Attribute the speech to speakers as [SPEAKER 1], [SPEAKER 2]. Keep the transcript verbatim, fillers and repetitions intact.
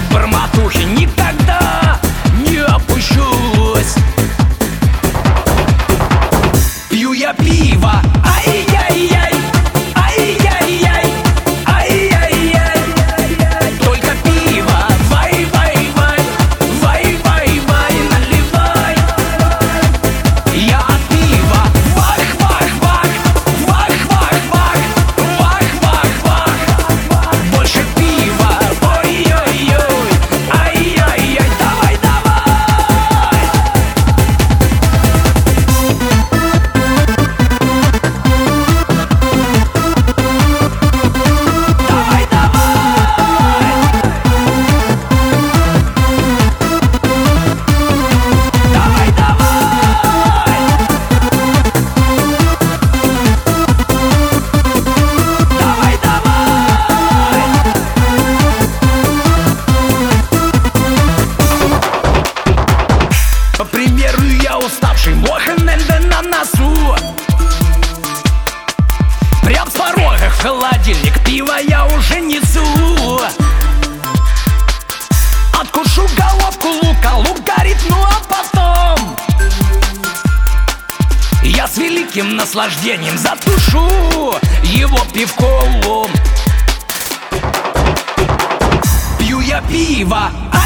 [SPEAKER 1] в бормотухе никогда не опущусь. Пью я пиво, ай-яй-яй, ай-яй-яй, ай-яй-яй. Только пиво, вай-вай-вай, вай-вай-вай, наливай. Я от пива вах-вах-вах, вах-вах-вах, вах-вах-вах. Больше пива, ой-ой-ой, ай-яй-яй, давай-давай. По примеру я уставший, моханельда на носу. Прям с порога в холодильник пива я уже несу. Откушу головку лука, лук горит, ну а потом я с великим наслаждением затушу его пивком. Пью я пиво,